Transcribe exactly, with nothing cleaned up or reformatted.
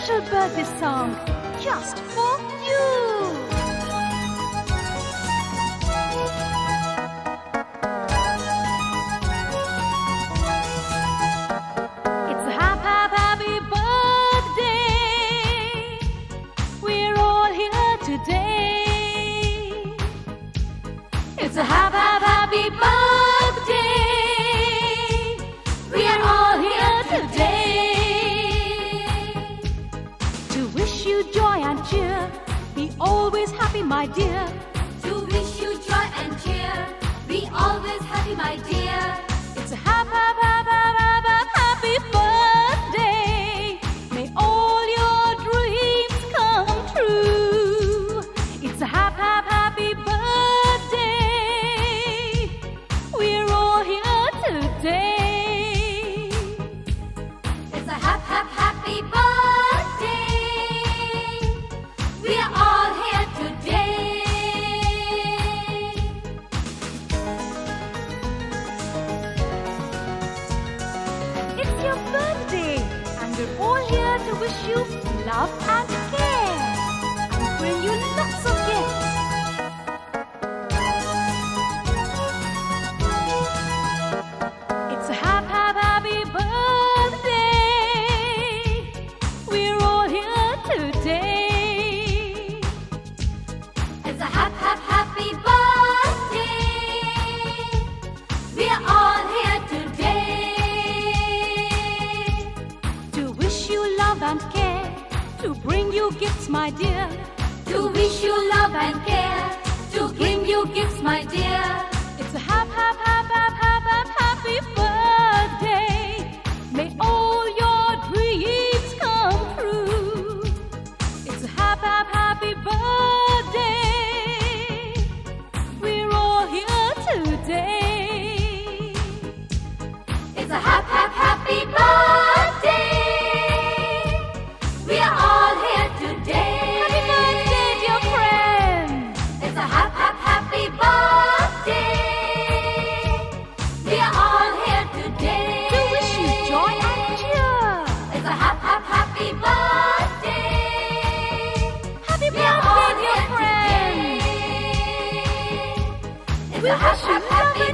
special birthday song just for you. It's a happy, happy, happy birthday. We're all here today. It's a happy, happy, happy birthday. We are all here today to wish you joy and cheer. Be always happy, my dear. To wish you joy and cheer. Be always happy, my dear. It's a happy, happy, happy, happy, happy birthday. May all your dreams come true. It's a happy, happy, happy birthday. We're all here today. It's a happy, happy, happy birthday. We are all here today. It's your birthday, and we're all here to wish you love and care, and bring you lots of gifts. It's a happy, happy, happy birthday. We're all here today. It's a happy, happy, happy birthday. We are all here today To wish you love and care, to bring you gifts, my dear. to wish you love and care, to bring you gifts, my dear. It's a happy, happy, happy, happy, happy birthday. May all your dreams come true. It's a happy, happy, happy birthday. We're all here today. It's a happy, happy, happy birthday. We are all here today. Happy birthday, dear friend. It's a happy, happy, happy birthday. We are all here today. To wish you joy and cheer. It's a happy, happy, happy birthday. Happy We are all birthday, dear here friend. today. It's We a wish happy, you happy, love happy